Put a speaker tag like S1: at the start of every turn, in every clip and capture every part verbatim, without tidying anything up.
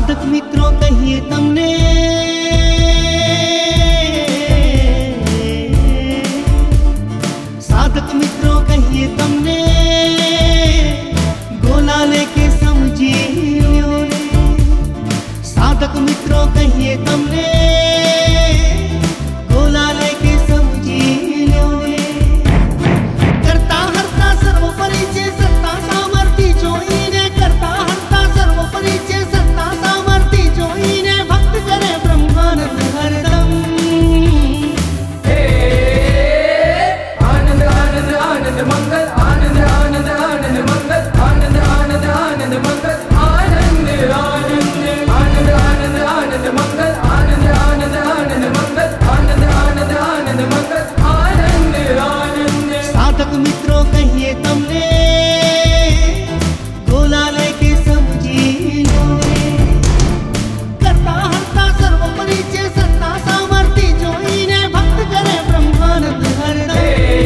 S1: साधक मित्रों कहिए तमने साधक मित्रों कहिए तमने गोला लेके समझी ल्यो ने। साधक मित्रों कहिए तमने गोला लेके समझी ल्यो ने। करता हरता सर्वोपरि चे सत्ता सामर्थ्य जोईने, करता हरता सर्वोपरि चे सत्ता सामर्थ्य जोईने, भक्त करे ब्रह्मानंद हरदम।
S2: हे आनंद आनंद आनंद मंगल, आनंद आनंद आनंद मंगल, आनंद आनंद आनंद मंगल, आनंद आनंद आनंद आनंद आनंद मंगल, आनंद आनंद आनंद मंगल, आनंद आनंद आनंद मंगल, आनंद आनंद।
S1: साधक मित्रों कहिए तमने गोला लेके समझी लो ने। करता हरता सर्वोपरि चे सत्ता सामर्थ्य जोईने, भक्त करे ब्रह्मानंद हरदम।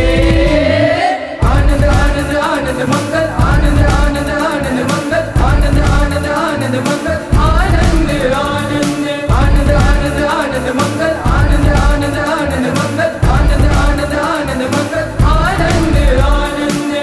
S2: आनंद आनंद आनंद मंगल, आनंद आनंद आनंद मंगल, आनंद आनंद आनंद मंगल, आनंद आनंद आनंद आनंद आनंद मंगल, आनंद आनंद आनंद मंगल, आनंद आनंद आनंद मंगल, आनंद आनंद।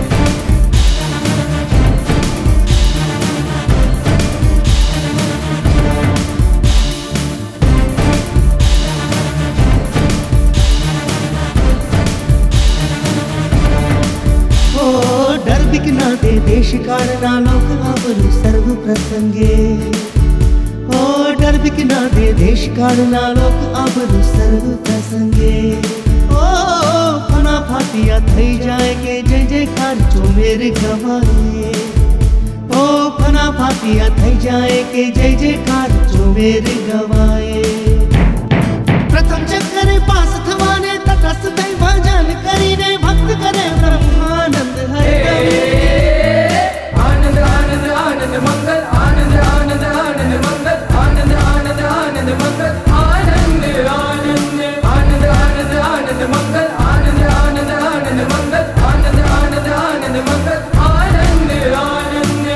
S1: ओ डर बिकना दे देश काढ़ना लोक आबरू सर्व प्रसंगे। ओ डर बिकना दे देश काढ़ना लोक आबरू सर्व प्रसंगे। ओ फना फाटिया थई जाए के जय जयकार जो मेरे गवाए। ओ फना फाटिया थई जाए के जय जयकार जो मेरे गवाए। प्रथम चक्कर पास थवाने तटस्थ थई भजन करीने, भक्त करे ब्रह्मानंद हरदम।
S2: आनंद आनंद आनंद मंगल, आनंद आनंद आनंद मंगल, आनंद आनंद आनंद मंगल, आनंद आनंद आनंद आनंद आनंद मंगल, आनंद आनंद आनंद मंगल, आनंद आनंद आनंद मंगल, आनंद आनंद।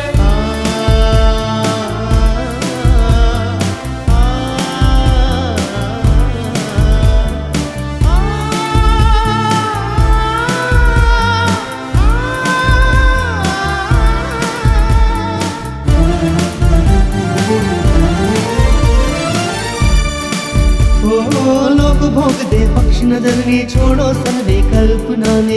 S1: ओ लोक भोग दे पक्ष नजर ने, छोड़ो सर्वे कल्पना ने।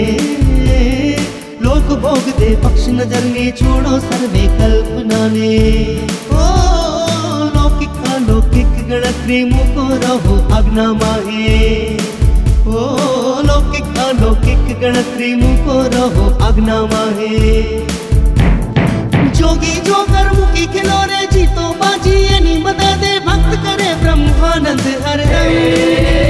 S1: लोक भोग दे पक्ष नजर ने, छोड़ो सर्वे कल्पना ने। ओ लौकिक अलौकिक गणत्री मुको रहो अग्ना माहे। ओ लौकिक अलौकिक गणत्री मुको रहो अग्ना माहे। जोगी जोगर मुखी खिलोरे जीतो बाजी यानी मददे, भक्त करे ब्रह्मानंद हरदम।